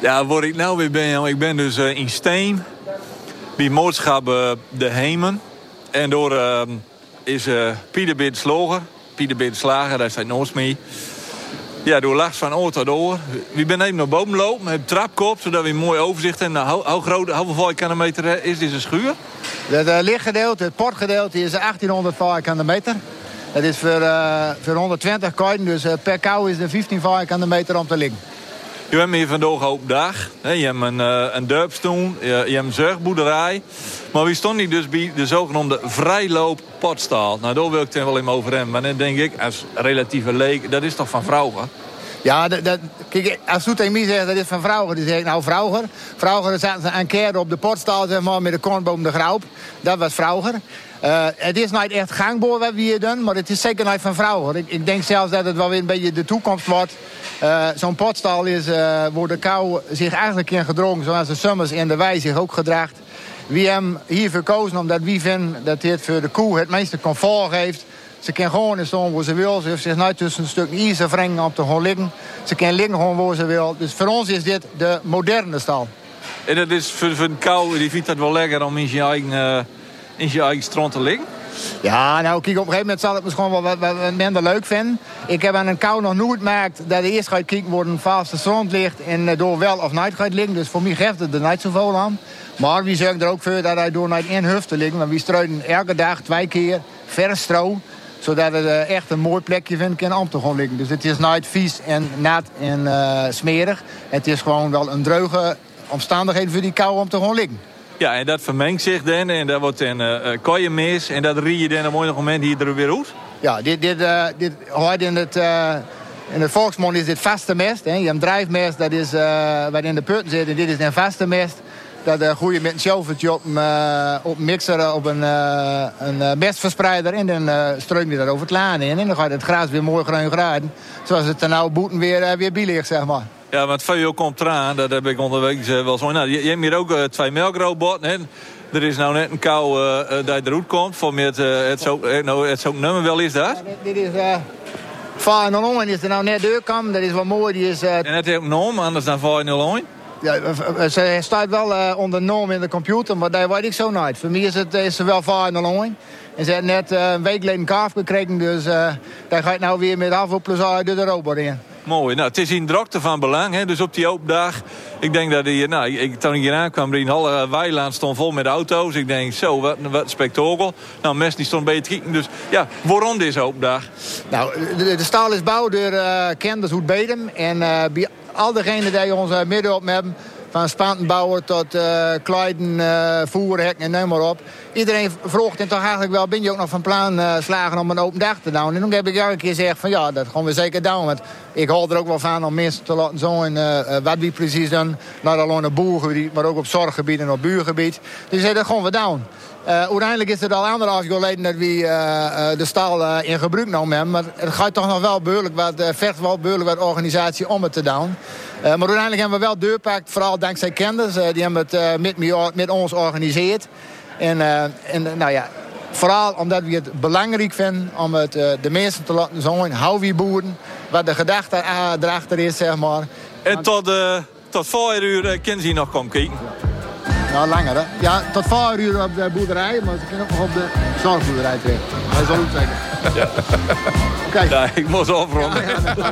Ja, waar ik nou weer ben, jongen. Ik ben dus in Steen. Bij moordschap De Hemen. En door is Pieter Bid Sloger. Pieter Bid Slager, daar staat nooit mee. Ja, door last van oor tot oor. We zijn even naar boven lopen met een trapkop, zodat we een mooi overzicht hebben. Nou, hoeveel vierkante meter is deze schuur? Het lichtgedeelte, het portgedeelte, is 1800 vierkante meter. Dat is voor 120 koeien, dus per kou is er 15 vierkante meter om te liggen. Je hebt hier vandaag open dag. Je hebt een dorpstoel, je hebt een zorgboerderij. Maar we stonden dus bij de zogenoemde vrijlooppotstaal. Nou, daar wil ik het wel even over hebben. Maar dan denk ik, als relatieve leek, dat is toch van vrouwen? Ja, kijk, als je tegen mij zegt dat is van vrouwen, dan zeg ik nou vrouwen. Vrouwen zaten ze een keer op de potstaal, zeg maar, met de kornboom de graup. Dat was vrouwen. Het is niet echt gangbaar wat we hier doen, maar het is zeker niet van vrouwen. Ik denk zelfs dat het wel weer een beetje de toekomst wordt. Zo'n potstal is waar de kou zich eigenlijk in gedrongen, zoals de sommers en de wei zich ook gedraagt. We hebben hier verkozen omdat we vinden dat dit voor de koe het meeste comfort geeft. Ze kan gewoon in staan waar ze wil. Ze hoeft zich niet tussen een stuk ijs te wringen om te gaan liggen. Ze kan liggen gewoon waar ze wil. Dus voor ons is dit de moderne stal. En dat is voor de kou, die vindt het wel lekker om in je eigen strand te liggen? Ja, nou kijk, op een gegeven moment zal het misschien wel wat minder leuk vinden. Ik heb aan een kou nog nooit gemaakt dat de eerst gaat kijken waar een vaste strand ligt en door wel of niet gaat liggen. Dus voor mij geeft het er niet zoveel aan. Maar we zorgen er ook voor dat hij door niet in hoeft te liggen. Want we strooien elke dag 2 keer vers stro, zodat het echt een mooi plekje vindt kan om te gaan liggen. Dus het is niet vies en nat en smerig. Het is gewoon wel een droge omstandigheid voor die kou om te gaan liggen. Ja, en dat vermengt zich dan en dat wordt een kooienmis en dat rie je dan op een moment hier er weer uit? Ja, dit hoort in het volksmond is dit vaste mest. Hè. Je hebt drijfmest, dat is wat in de putten zit. En dit is een vaste mest. Dat gooi je met een sjouwertje op een mixer, op een mestverspreider. En dan stroom je dat over het laan in. En dan gaat het gras weer mooi groen graden. Zoals het er nou boeten weer bij ligt, zeg maar. Ja, want veel komt eraan, dat heb ik onderweg wel zo. Nou, je hebt hier ook 2 melkrobotten. Er is nou net een kou dat eruit komt. Voor mij het zo'n nummer wel is dat? Ja, dit is Vaar-01 is er nou net doorgekomen. Dat is wel mooi. Die is, En het heeft een naam, anders dan Vaar-01? Ja, ze staat wel onder naam in de computer, maar dat weet ik zo niet. Voor mij is ze wel Vaar-01. En ze heeft net een week geleden een kalf gekregen, dus daar gaat nou weer met afval plezier door de robot in. Mooi. Nou, het is in drokte van belang. Hè? Dus op die open dag. Ik denk dat toen ik hier aankwam, een halve weiland stond vol met auto's. Ik denk, zo, wat spektakel. Nou, mensen die stonden bij te kijken. Dus ja, waarom deze open dag? Nou, de stal is bouwd door Kenders Hoed Bedem. En bij al degenen die ons midden op hebben, van spantenbouwer tot kleiden, voerhekken en noem maar op. Iedereen vroeg en toch eigenlijk wel, ben je ook nog van plan slagen om een open dag te doen? En toen heb ik elke keer gezegd van ja, dat gaan we zeker doen. Want ik hou er ook wel van om mensen te laten zien wat we precies doen. Niet alleen op boergebied, maar ook op zorggebied en op buurgebied. Dus dat gaan we doen. Uiteindelijk is het al 1,5 jaar geleden dat we de stal in gebruik genomen hebben. Maar het gaat toch nog wel behoorlijk wat organisatie om het te doen. Maar uiteindelijk hebben we wel deurpakt, vooral dankzij Kenders. Die hebben het met ons georganiseerd. En nou ja, vooral omdat we het belangrijk vinden om het de mensen te laten zien. Hoe we boeren, wat de gedachte erachter is, zeg maar. En tot 4 uur kunnen ze nog komen kijken? Nou, langer, hè? Ja, tot 4 uur op de boerderij, maar ze kunnen ook nog op de zorgboerderij terecht. Dat zal ook zeggen. Ja. Kijk. Ja, ik moest afronden.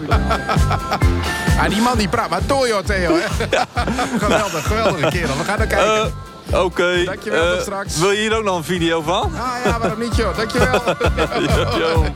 Ja, die man die praat maar Toyo, Theo, hè? Ja. Geweldige kerel. We gaan er kijken. Oké. Dankjewel, tot straks. Wil je hier ook nog een video van? Ja, waarom niet, joh. Dankjewel. Jo.